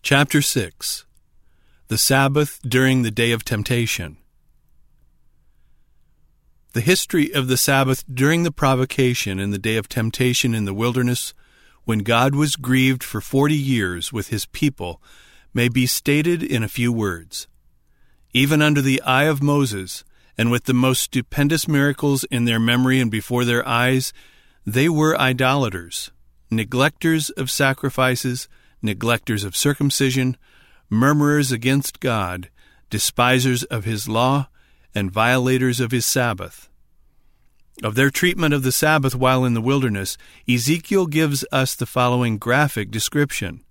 Chapter 6. The Sabbath during the Day of Temptation. The history of the Sabbath during the provocation in the day of temptation in the wilderness, when God was grieved for 40 years with his people, may be stated in a few words. Even under the eye of Moses, and with the most stupendous miracles in their memory and before their eyes, they were idolaters, neglectors of sacrifices, neglectors of circumcision, murmurers against God, despisers of his law, and violators of his Sabbath. Of their treatment of the Sabbath while in the wilderness, Ezekiel gives us the following graphic description.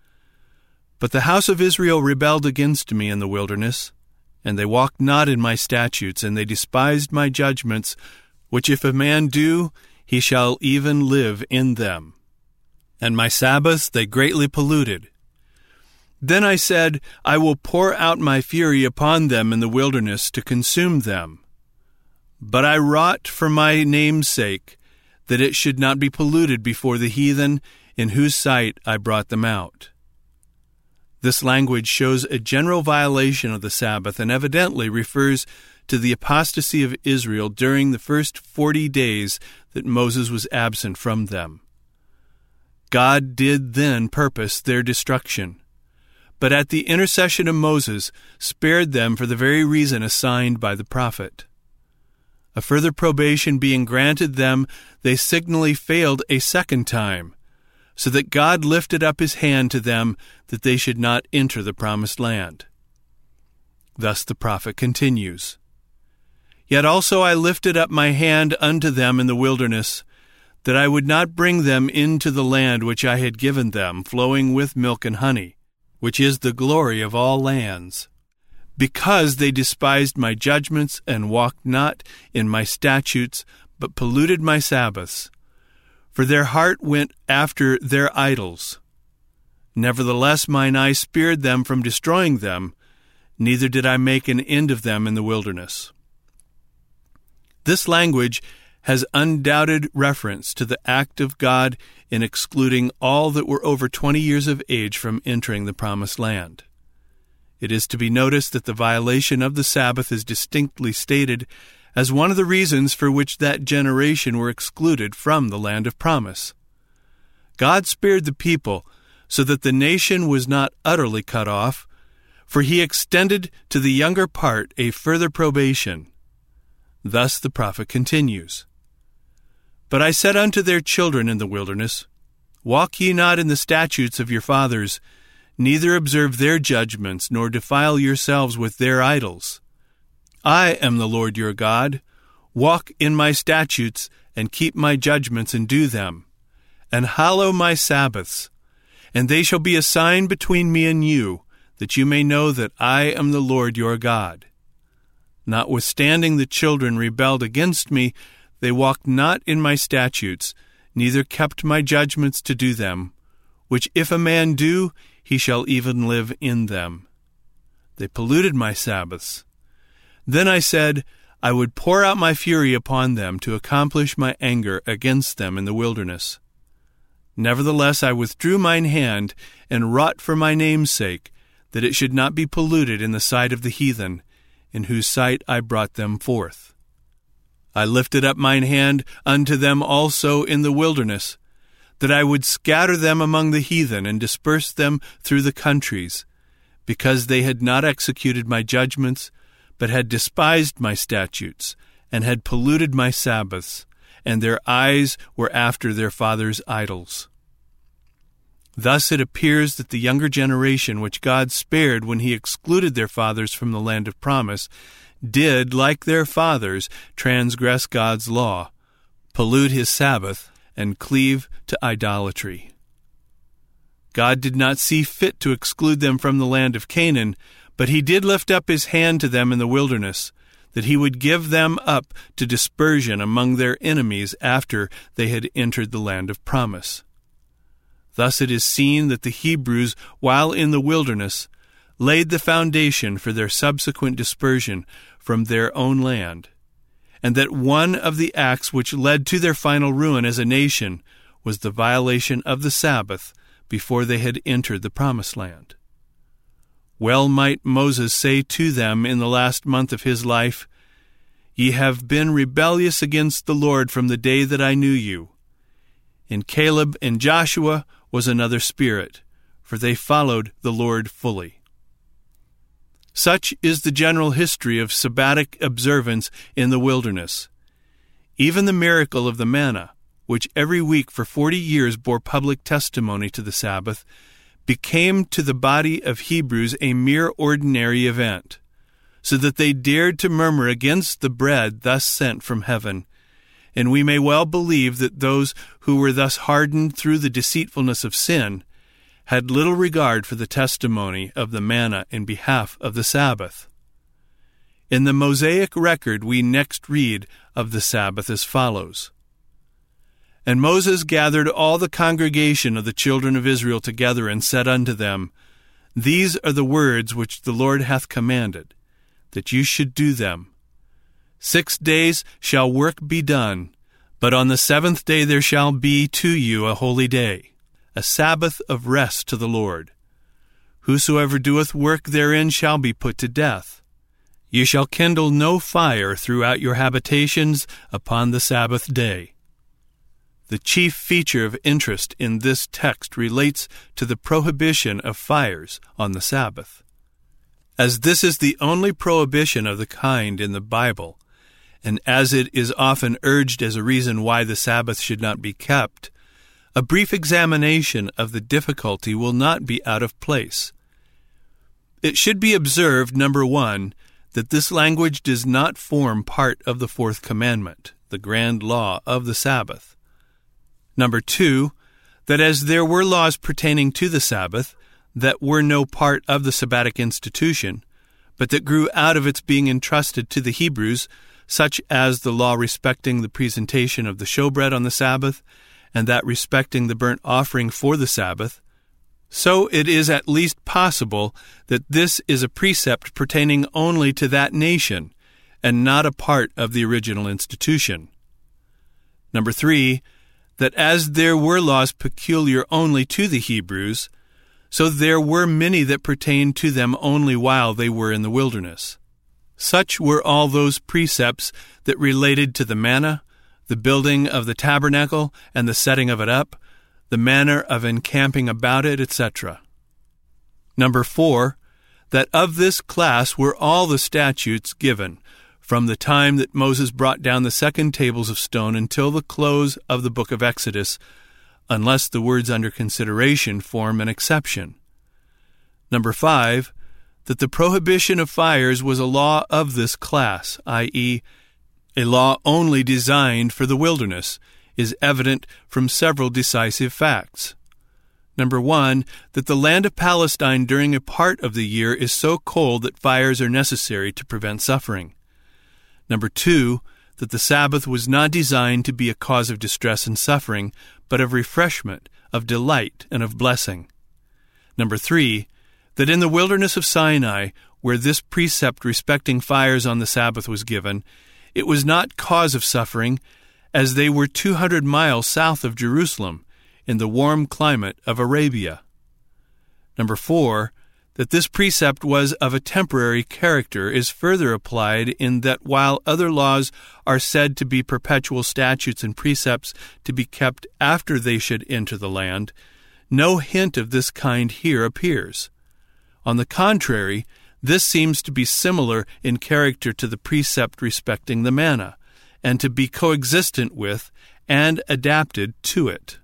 But the house of Israel rebelled against me in the wilderness, and they walked not in my statutes, and they despised my judgments, which if a man do, he shall even live in them. And my Sabbaths they greatly polluted. Then I said, I will pour out my fury upon them in the wilderness to consume them. But I wrought for my name's sake, that it should not be polluted before the heathen, in whose sight I brought them out. This language shows a general violation of the Sabbath and evidently refers to the apostasy of Israel during the first 40 days that Moses was absent from them. God did then purpose their destruction, but at the intercession of Moses spared them for the very reason assigned by the prophet. A further probation being granted them, they signally failed a second time, so that God lifted up his hand to them that they should not enter the promised land. Thus the prophet continues, Yet also I lifted up my hand unto them in the wilderness, that I would not bring them into the land which I had given them, flowing with milk and honey, which is the glory of all lands, because they despised my judgments and walked not in my statutes, but polluted my Sabbaths. For their heart went after their idols. Nevertheless mine eye spared them from destroying them, neither did I make an end of them in the wilderness. This language has undoubted reference to the act of God in excluding all that were over 20 years of age from entering the promised land. It is to be noticed that the violation of the Sabbath is distinctly stated as one of the reasons for which that generation were excluded from the land of promise. God spared the people so that the nation was not utterly cut off, for he extended to the younger part a further probation. Thus the prophet continues, But I said unto their children in the wilderness, Walk ye not in the statutes of your fathers, neither observe their judgments, nor defile yourselves with their idols. I am the Lord your God. Walk in my statutes, and keep my judgments, and do them. And hallow my Sabbaths. And they shall be a sign between me and you, that you may know that I am the Lord your God. Notwithstanding the children rebelled against me, they walked not in my statutes, neither kept my judgments to do them, which if a man do, he shall even live in them. They polluted my Sabbaths. Then I said, I would pour out my fury upon them to accomplish my anger against them in the wilderness. Nevertheless I withdrew mine hand, and wrought for my name's sake, that it should not be polluted in the sight of the heathen, in whose sight I brought them forth. I lifted up mine hand unto them also in the wilderness, that I would scatter them among the heathen and disperse them through the countries, because they had not executed my judgments, but had despised my statutes, and had polluted my Sabbaths, and their eyes were after their fathers' idols. Thus it appears that the younger generation which God spared when he excluded their fathers from the land of promise did, like their fathers, transgress God's law, pollute his Sabbath, and cleave to idolatry. God did not see fit to exclude them from the land of Canaan, but he did lift up his hand to them in the wilderness, that he would give them up to dispersion among their enemies after they had entered the land of promise. Thus it is seen that the Hebrews, while in the wilderness, laid the foundation for their subsequent dispersion from their own land, and that one of the acts which led to their final ruin as a nation was the violation of the Sabbath before they had entered the promised land. Well might Moses say to them in the last month of his life, "Ye have been rebellious against the Lord from the day that I knew you." In Caleb and Joshua was another spirit, for they followed the Lord fully. Such is the general history of Sabbatic observance in the wilderness. Even the miracle of the manna, which every week for 40 years bore public testimony to the Sabbath, became to the body of Hebrews a mere ordinary event, so that they dared to murmur against the bread thus sent from heaven. And we may well believe that those who were thus hardened through the deceitfulness of sin had little regard for the testimony of the manna in behalf of the Sabbath. In the Mosaic record we next read of the Sabbath as follows. And Moses gathered all the congregation of the children of Israel together, and said unto them, These are the words which the Lord hath commanded, that you should do them. 6 days shall work be done, but on the 7th day there shall be to you a holy day, a Sabbath of rest to the Lord. Whosoever doeth work therein shall be put to death. Ye shall kindle no fire throughout your habitations upon the Sabbath day. The chief feature of interest in this text relates to the prohibition of fires on the Sabbath. As this is the only prohibition of the kind in the Bible, and as it is often urged as a reason why the Sabbath should not be kept, a brief examination of the difficulty will not be out of place. It should be observed, number 1, that this language does not form part of the fourth commandment, the grand law of the Sabbath. Number 2, that as there were laws pertaining to the Sabbath that were no part of the Sabbatic institution, but that grew out of its being entrusted to the Hebrews, such as the law respecting the presentation of the showbread on the Sabbath, and that respecting the burnt offering for the Sabbath, so it is at least possible that this is a precept pertaining only to that nation, and not a part of the original institution. Number 3, that as there were laws peculiar only to the Hebrews, so there were many that pertained to them only while they were in the wilderness. Such were all those precepts that related to the manna, the building of the tabernacle and the setting of it up, the manner of encamping about it, etc. Number 4, that of this class were all the statutes given, from the time that Moses brought down the second tables of stone until the close of the book of Exodus, unless the words under consideration form an exception. Number 5, that the prohibition of fires was a law of this class, i.e., a law only designed for the wilderness, is evident from several decisive facts. Number 1, that the land of Palestine during a part of the year is so cold that fires are necessary to prevent suffering. Number 2, that the Sabbath was not designed to be a cause of distress and suffering, but of refreshment, of delight, and of blessing. Number 3, that in the wilderness of Sinai, where this precept respecting fires on the Sabbath was given, it was not cause of suffering, as they were 200 miles south of Jerusalem, in the warm climate of Arabia. Number 4, that this precept was of a temporary character is further applied in that while other laws are said to be perpetual statutes and precepts to be kept after they should enter the land, no hint of this kind here appears. On the contrary, this seems to be similar in character to the precept respecting the manna, and to be coexistent with and adapted to it.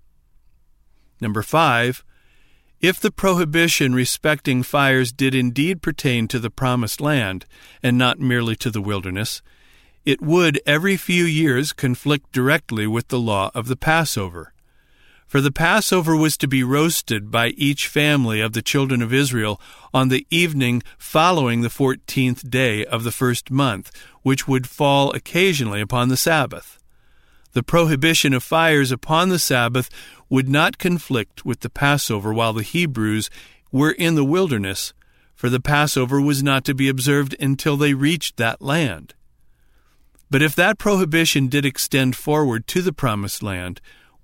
Number 5, if the prohibition respecting fires did indeed pertain to the promised land, and not merely to the wilderness, it would every few years conflict directly with the law of the Passover. For the Passover was to be roasted by each family of the children of Israel on the evening following the 14th day of the first month, which would fall occasionally upon the Sabbath. The prohibition of fires upon the Sabbath would not conflict with the Passover while the Hebrews were in the wilderness, for the Passover was not to be observed until they reached that land. But if that prohibition did extend forward to the promised land,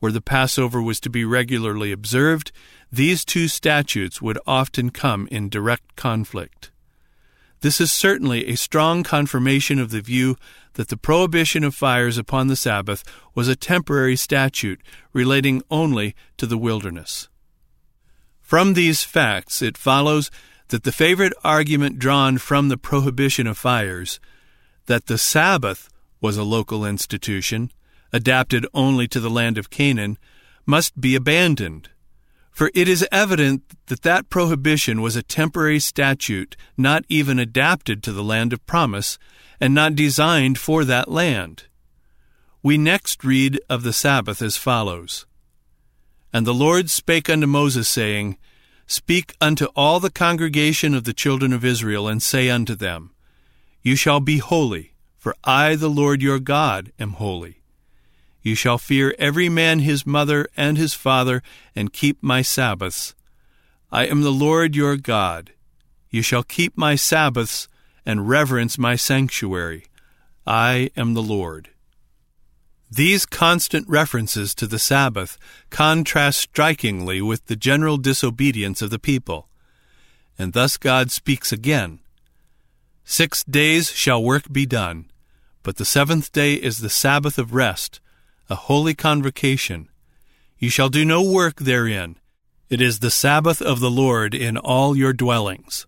where the Passover was to be regularly observed, these two statutes would often come in direct conflict. This is certainly a strong confirmation of the view that the prohibition of fires upon the Sabbath was a temporary statute relating only to the wilderness. From these facts, it follows that the favorite argument drawn from the prohibition of fires, that the Sabbath was a local institution, adapted only to the land of Canaan, must be abandoned. For it is evident that that prohibition was a temporary statute not even adapted to the land of promise, and not designed for that land. We next read of the Sabbath as follows. And the Lord spake unto Moses, saying, Speak unto all the congregation of the children of Israel, and say unto them, You shall be holy, for I, the Lord your God, am holy. You shall fear every man his mother and his father, and keep my Sabbaths. I am the Lord your God. You shall keep my Sabbaths, and reverence my sanctuary. I am the Lord. These constant references to the Sabbath contrast strikingly with the general disobedience of the people. And thus God speaks again. 6 days shall work be done, but the seventh day is the Sabbath of rest, a holy convocation. You shall do no work therein. It is the Sabbath of the Lord in all your dwellings.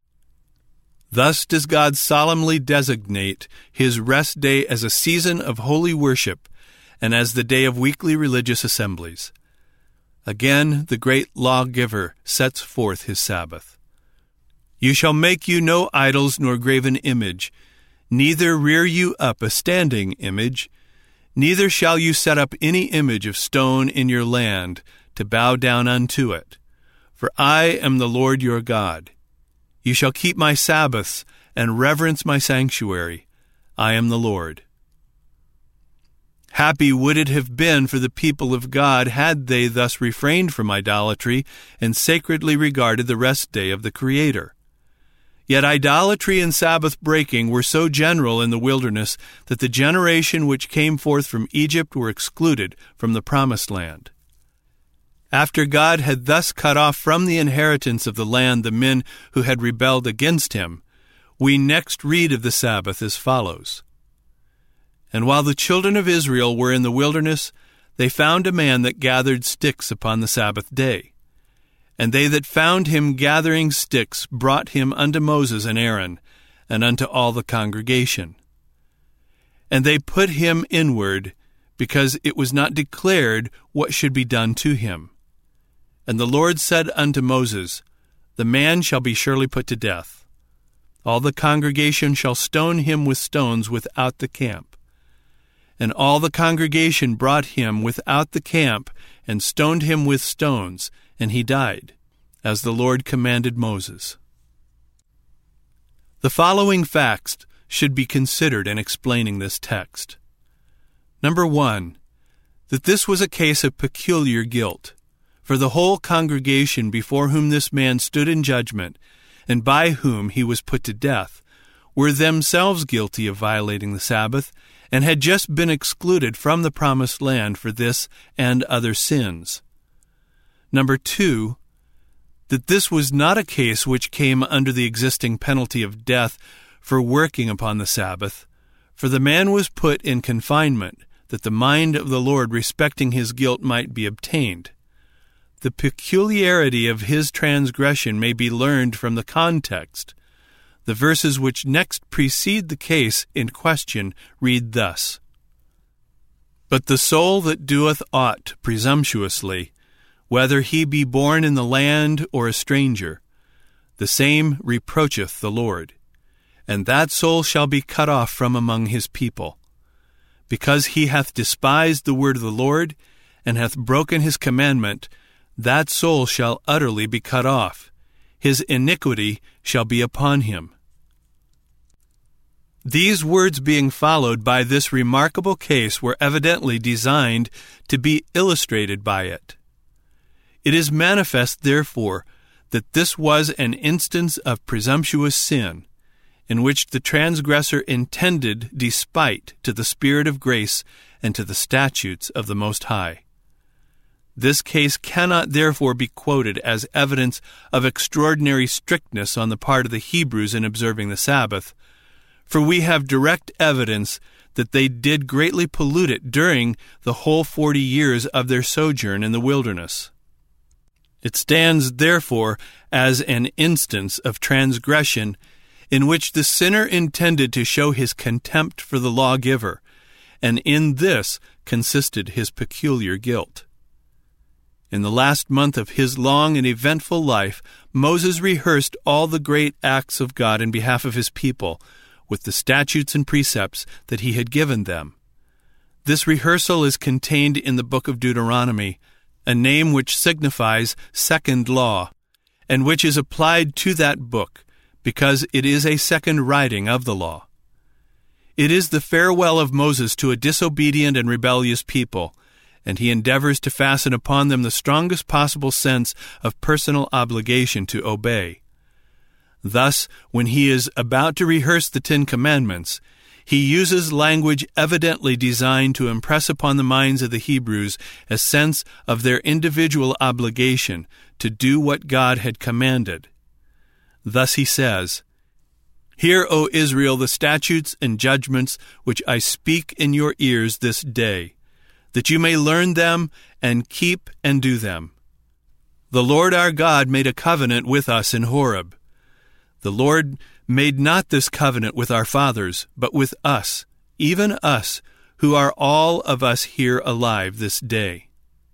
Thus does God solemnly designate his rest day as a season of holy worship and as the day of weekly religious assemblies. Again, the great lawgiver sets forth his Sabbath. You shall make you no idols nor graven image, neither rear you up a standing image, neither shall you set up any image of stone in your land to bow down unto it. For I am the Lord your God. You shall keep my Sabbaths and reverence my sanctuary. I am the Lord. Happy would it have been for the people of God had they thus refrained from idolatry and sacredly regarded the rest day of the Creator. Yet idolatry and Sabbath breaking were so general in the wilderness that the generation which came forth from Egypt were excluded from the promised land. After God had thus cut off from the inheritance of the land the men who had rebelled against him, we next read of the Sabbath as follows. And while the children of Israel were in the wilderness, they found a man that gathered sticks upon the Sabbath day. And they that found him gathering sticks brought him unto Moses and Aaron, and unto all the congregation. And they put him inward, because it was not declared what should be done to him. And the Lord said unto Moses, The man shall be surely put to death. All the congregation shall stone him with stones without the camp. And all the congregation brought him without the camp, and stoned him with stones, and he died, as the Lord commanded Moses. The following facts should be considered in explaining this text. Number 1, that this was a case of peculiar guilt, for the whole congregation before whom this man stood in judgment, and by whom he was put to death, were themselves guilty of violating the Sabbath, and had just been excluded from the promised land for this and other sins. Number 2, that this was not a case which came under the existing penalty of death for working upon the Sabbath, for the man was put in confinement, that the mind of the Lord respecting his guilt might be obtained. The peculiarity of his transgression may be learned from the context. The verses which next precede the case in question read thus. But the soul that doeth aught presumptuously, whether he be born in the land or a stranger, the same reproacheth the Lord, and that soul shall be cut off from among his people. Because he hath despised the word of the Lord, and hath broken his commandment, that soul shall utterly be cut off. His iniquity shall be upon him. These words being followed by this remarkable case were evidently designed to be illustrated by it. It is manifest, therefore, that this was an instance of presumptuous sin, in which the transgressor intended despite to the Spirit of grace and to the statutes of the Most High. This case cannot therefore be quoted as evidence of extraordinary strictness on the part of the Hebrews in observing the Sabbath, for we have direct evidence that they did greatly pollute it during the whole 40 years of their sojourn in the wilderness. It stands, therefore, as an instance of transgression in which the sinner intended to show his contempt for the lawgiver, and in this consisted his peculiar guilt. In the last month of his long and eventful life, Moses rehearsed all the great acts of God in behalf of his people, with the statutes and precepts that he had given them. This rehearsal is contained in the book of Deuteronomy, a name which signifies second law, and which is applied to that book, because it is a second writing of the law. It is the farewell of Moses to a disobedient and rebellious people, and he endeavors to fasten upon them the strongest possible sense of personal obligation to obey. Thus, when he is about to rehearse the 10 Commandments, he uses language evidently designed to impress upon the minds of the Hebrews a sense of their individual obligation to do what God had commanded. Thus he says, "Hear, O Israel, the statutes and judgments which I speak in your ears this day, that you may learn them and keep and do them. The Lord our God made a covenant with us in Horeb. The Lord made not this covenant with our fathers, but with us, even us, who are all of us here alive this day.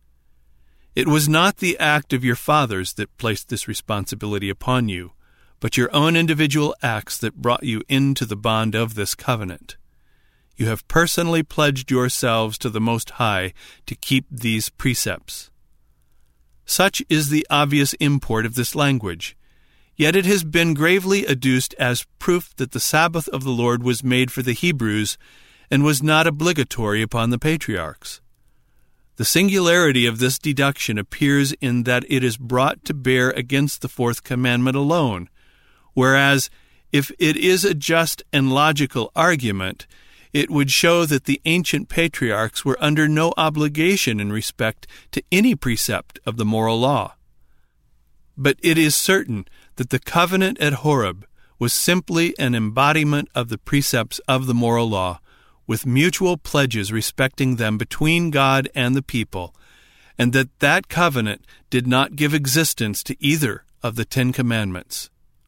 It was not the act of your fathers that placed this responsibility upon you, but your own individual acts that brought you into the bond of this covenant. You have personally pledged yourselves to the Most High to keep these precepts." Such is the obvious import of this language. Yet it has been gravely adduced as proof that the Sabbath of the Lord was made for the Hebrews and was not obligatory upon the patriarchs. The singularity of this deduction appears in that it is brought to bear against the fourth commandment alone, whereas, if it is a just and logical argument, it would show that the ancient patriarchs were under no obligation in respect to any precept of the moral law. But it is certain that the covenant at Horeb was simply an embodiment of the precepts of the moral law, with mutual pledges respecting them between God and the people, and that covenant did not give existence to either of the 10 Commandments.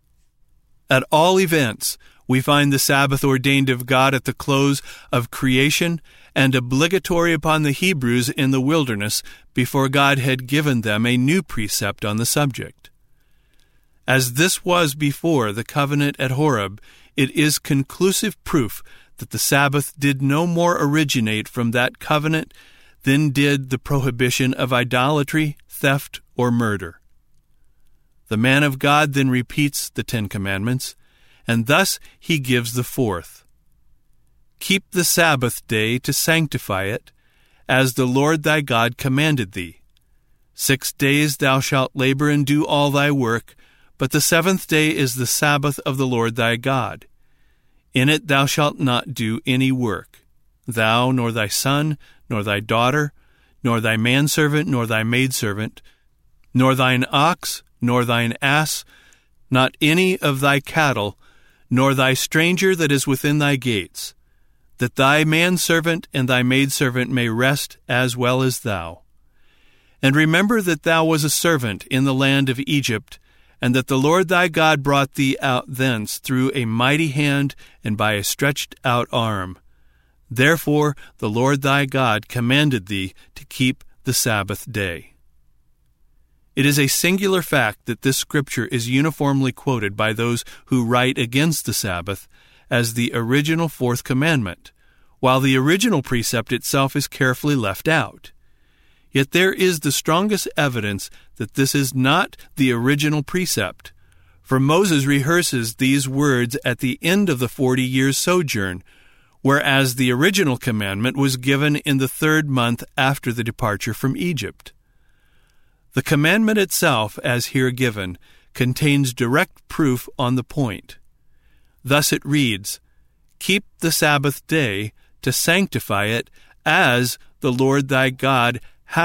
At all events, we find the Sabbath ordained of God at the close of creation and obligatory upon the Hebrews in the wilderness before God had given them a new precept on the subject. As this was before the covenant at Horeb, it is conclusive proof that the Sabbath did no more originate from that covenant than did the prohibition of idolatry, theft, or murder. The man of God then repeats the 10 Commandments, and thus he gives the fourth. "Keep the Sabbath day to sanctify it, as the Lord thy God commanded thee. 6 days thou shalt labor and do all thy work, but the 7th day is the Sabbath of the Lord thy God. In it thou shalt not do any work, thou, nor thy son, nor thy daughter, nor thy manservant, nor thy maidservant, nor thine ox, nor thine ass, not any of thy cattle, nor thy stranger that is within thy gates, that thy manservant and thy maidservant may rest as well as thou. And remember that thou was a servant in the land of Egypt, and that the Lord thy God brought thee out thence through a mighty hand and by a stretched out arm. Therefore the Lord thy God commanded thee to keep the Sabbath day." It is a singular fact that this scripture is uniformly quoted by those who write against the Sabbath as the original fourth commandment, while the original precept itself is carefully left out. Yet there is the strongest evidence that this is not the original precept, for Moses rehearses these words at the end of the 40 years' sojourn, whereas the original commandment was given in the 3rd month after the departure from Egypt. The commandment itself, as here given, contains direct proof on the point. Thus it reads, "Keep the Sabbath day to sanctify it, as the Lord thy God hath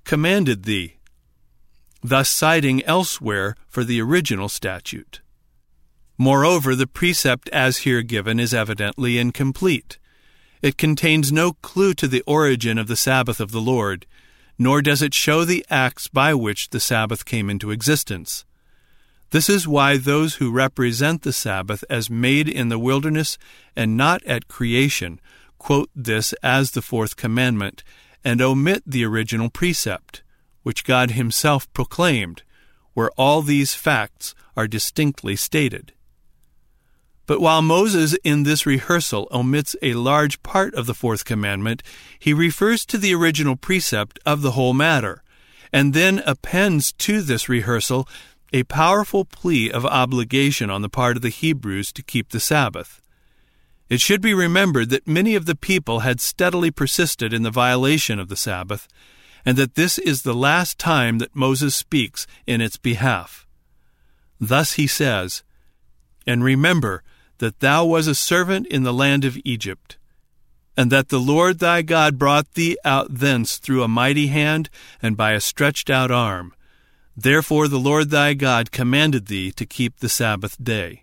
commanded thee," thus citing elsewhere for the original statute. Moreover, the precept as here given is evidently incomplete. It contains no clue to the origin of the Sabbath of the Lord, nor does it show the acts by which the Sabbath came into existence. This is why those who represent the Sabbath as made in the wilderness and not at creation quote this as the fourth commandment and omit the original precept, which God himself proclaimed, where all these facts are distinctly stated. But while Moses in this rehearsal omits a large part of the fourth commandment, he refers to the original precept of the whole matter, and then appends to this rehearsal a powerful plea of obligation on the part of the Hebrews to keep the Sabbath. It should be remembered that many of the people had steadily persisted in the violation of the Sabbath, and that this is the last time that Moses speaks in its behalf. Thus he says, "And remember that thou was a servant in the land of Egypt, and that the Lord thy God brought thee out thence through a mighty hand and by a stretched out arm. Therefore the Lord thy God commanded thee to keep the Sabbath day."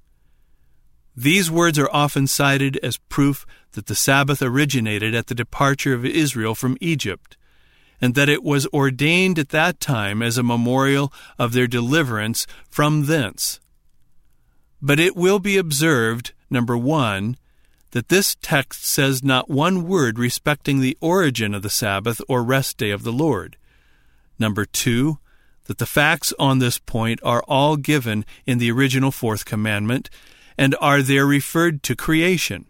These words are often cited as proof that the Sabbath originated at the departure of Israel from Egypt, and that it was ordained at that time as a memorial of their deliverance from thence. But it will be observed, number 1, that this text says not one word respecting the origin of the Sabbath or rest day of the Lord. Number 2, that the facts on this point are all given in the original fourth commandment and are there referred to creation.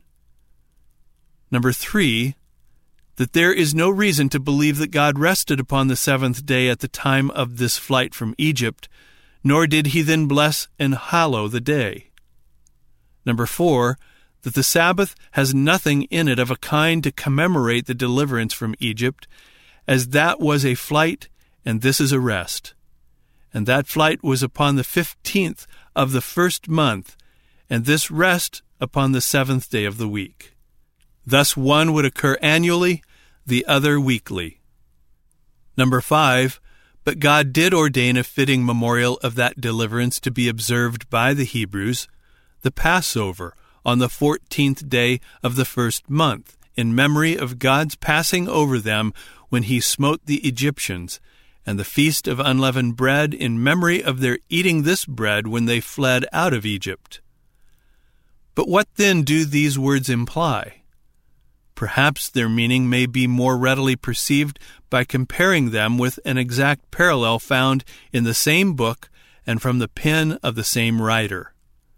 Number 3, that there is no reason to believe that God rested upon the seventh day at the time of this flight from Egypt, nor did he then bless and hallow the day. Number 4, that the Sabbath has nothing in it of a kind to commemorate the deliverance from Egypt, as that was a flight and this is a rest. And that flight was upon the 15th of the first month, and this rest upon the 7th day of the week. Thus one would occur annually, the other weekly. Number 5, but God did ordain a fitting memorial of that deliverance to be observed by the Hebrews, the Passover, on the 14th day of the first month, in memory of God's passing over them when he smote the Egyptians, and the feast of unleavened bread in memory of their eating this bread when they fled out of Egypt. But what then do these words imply? Perhaps their meaning may be more readily perceived by comparing them with an exact parallel found in the same book and from the pen of the same writer.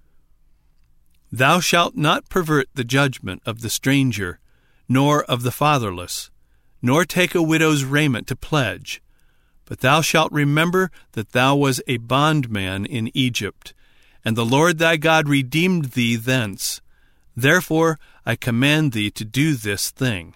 "Thou shalt not pervert the judgment of the stranger, nor of the fatherless, nor take a widow's raiment to pledge. But thou shalt remember that thou was a bondman in Egypt, and the Lord thy God redeemed thee thence. Therefore I command thee to do this thing."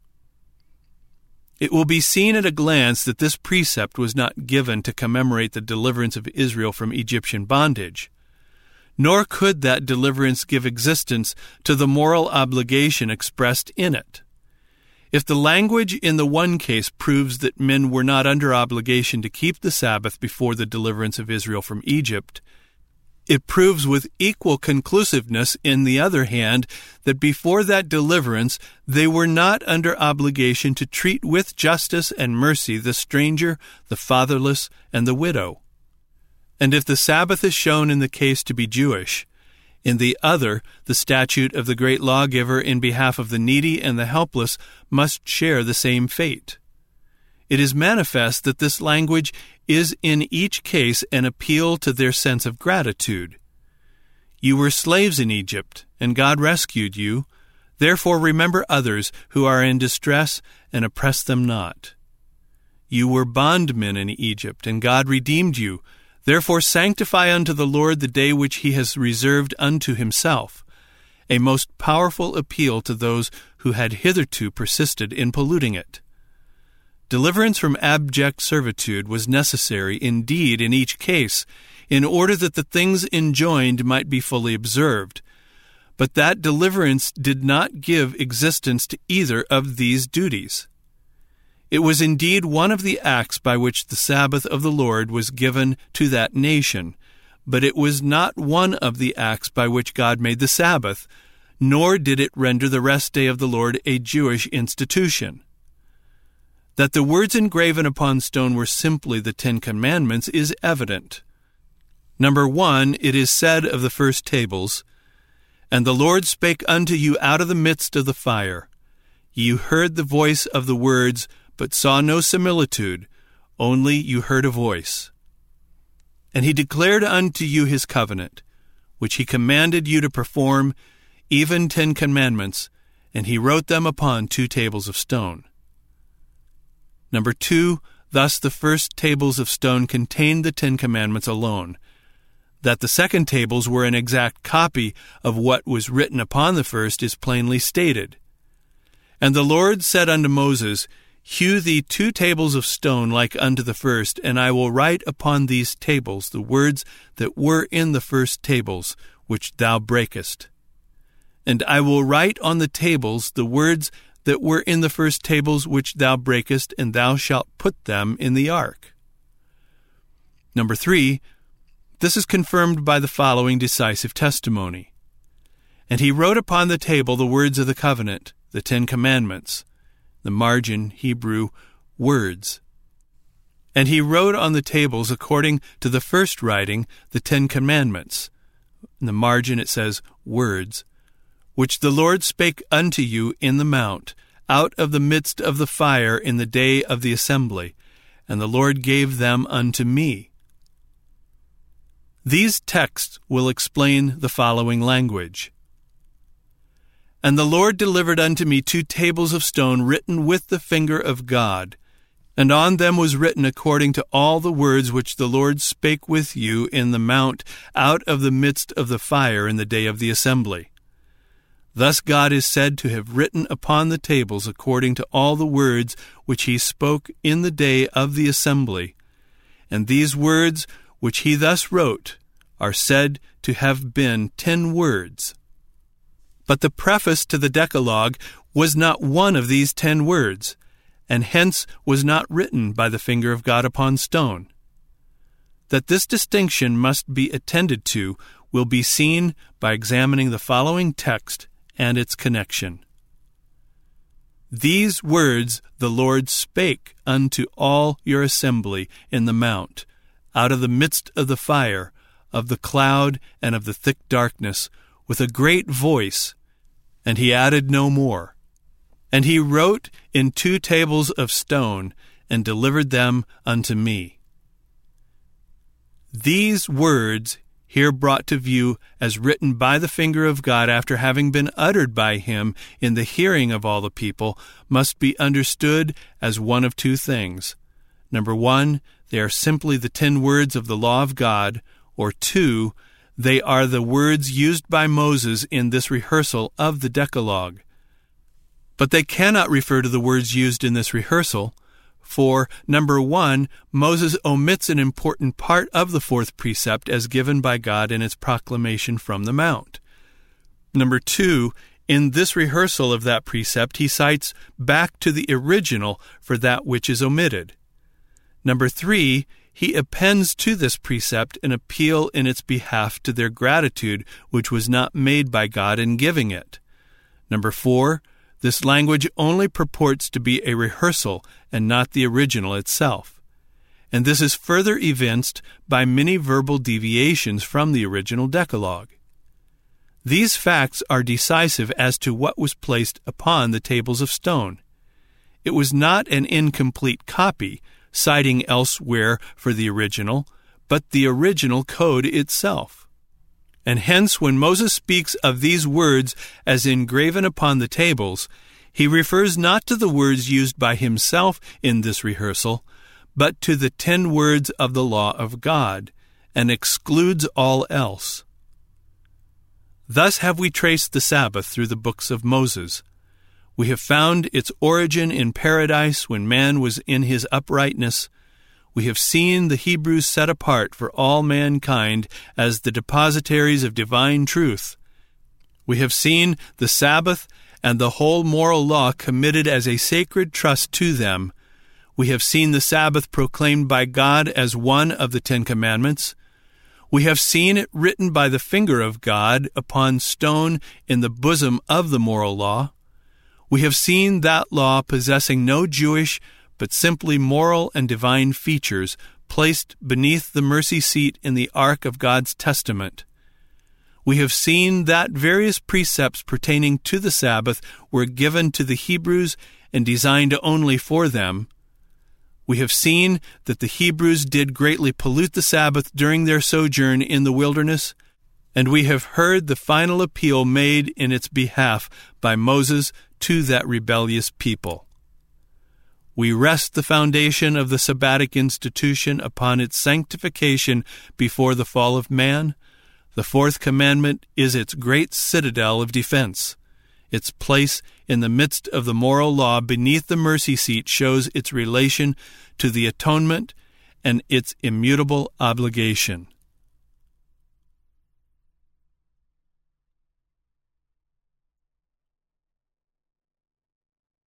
It will be seen at a glance that this precept was not given to commemorate the deliverance of Israel from Egyptian bondage. Nor could that deliverance give existence to the moral obligation expressed in it. If the language in the one case proves that men were not under obligation to keep the Sabbath before the deliverance of Israel from Egypt, it proves with equal conclusiveness, in the other hand, that before that deliverance they were not under obligation to treat with justice and mercy the stranger, the fatherless, and the widow. And if the Sabbath is shown in the case to be Jewish, in the other, the statute of the great lawgiver in behalf of the needy and the helpless must share the same fate. It is manifest that this language is in each case an appeal to their sense of gratitude. You were slaves in Egypt, and God rescued you. Therefore remember others who are in distress and oppress them not. You were bondmen in Egypt, and God redeemed you. Therefore sanctify unto the Lord the day which he has reserved unto himself, a most powerful appeal to those who had hitherto persisted in polluting it. Deliverance from abject servitude was necessary indeed in each case, in order that the things enjoined might be fully observed. But that deliverance did not give existence to either of these duties. It was indeed one of the acts by which the Sabbath of the Lord was given to that nation, but it was not one of the acts by which God made the Sabbath, nor did it render the rest day of the Lord a Jewish institution. That the words engraven upon stone were simply the 10 Commandments is evident. Number 1, it is said of the first tables, "And the Lord spake unto you out of the midst of the fire. You heard the voice of the words, but saw no similitude, only you heard a voice. And he declared unto you his covenant, which he commanded you to perform, even 10 commandments, and he wrote them upon 2 tables of stone." Number 2, thus the first tables of stone contained the 10 commandments alone. That the second tables were an exact copy of what was written upon the first is plainly stated. "And the Lord said unto Moses, Hew thee 2 tables of stone like unto the first, and I will write upon these tables the words that were in the first tables, which thou breakest. And I will write on the tables the words that were in the first tables which thou breakest, and thou shalt put them in the ark." Number 3, this is confirmed by the following decisive testimony. "And he wrote upon the table the words of the covenant, the 10 commandments." The margin, Hebrew, words. "And he wrote on the tables according to the first writing the 10 commandments." In the margin it says words. "Which the Lord spake unto you in the mount, out of the midst of the fire in the day of the assembly, and the Lord gave them unto me." These texts will explain the following language. "And the Lord delivered unto me 2 tables of stone written with the finger of God, and on them was written according to all the words which the Lord spake with you in the mount out of the midst of the fire in the day of the assembly. Thus God is said to have written upon the tables according to all the words which he spoke in the day of the assembly. And these words which he thus wrote are said to have been 10 words. But the preface to the Decalogue was not one of these 10 words, and hence was not written by the finger of God upon stone. That this distinction must be attended to will be seen by examining the following text and its connection. "These words the Lord spake unto all your assembly in the mount, out of the midst of the fire, of the cloud, and of the thick darkness, with a great voice, and he added no more. And he wrote in 2 tables of stone, and delivered them unto me." These words, here brought to view as written by the finger of God after having been uttered by him in the hearing of all the people, must be understood as one of 2 things. Number 1, they are simply the 10 words of the law of God, or 2, they are the words used by Moses in this rehearsal of the Decalogue. But they cannot refer to the words used in this rehearsal, for, number 1, Moses omits an important part of the 4th precept as given by God in its proclamation from the mount. Number 2, in this rehearsal of that precept, he cites back to the original for that which is omitted. Number 3, he appends to this precept an appeal in its behalf to their gratitude, which was not made by God in giving it. Number 4, this language only purports to be a rehearsal and not the original itself. And this is further evinced by many verbal deviations from the original Decalogue. These facts are decisive as to what was placed upon the tables of stone. It was not an incomplete copy, citing elsewhere for the original, but the original code itself. And hence, when Moses speaks of these words as engraven upon the tables, he refers not to the words used by himself in this rehearsal, but to the 10 words of the law of God, and excludes all else. Thus have we traced the Sabbath through the books of Moses. We have found its origin in paradise when man was in his uprightness. We have seen the Hebrews set apart for all mankind as the depositaries of divine truth. We have seen the Sabbath and the whole moral law committed as a sacred trust to them. We have seen the Sabbath proclaimed by God as one of the Ten Commandments. We have seen it written by the finger of God upon stone in the bosom of the moral law. We have seen that law possessing no Jewish but simply moral and divine features placed beneath the mercy seat in the ark of God's testament. We have seen that various precepts pertaining to the Sabbath were given to the Hebrews and designed only for them. We have seen that the Hebrews did greatly pollute the Sabbath during their sojourn in the wilderness, and we have heard the final appeal made in its behalf by Moses to that rebellious people. We rest the foundation of the Sabbatic institution upon its sanctification before the fall of man. The fourth commandment is its great citadel of defense. Its place in the midst of the moral law beneath the mercy seat shows its relation to the atonement and its immutable obligation.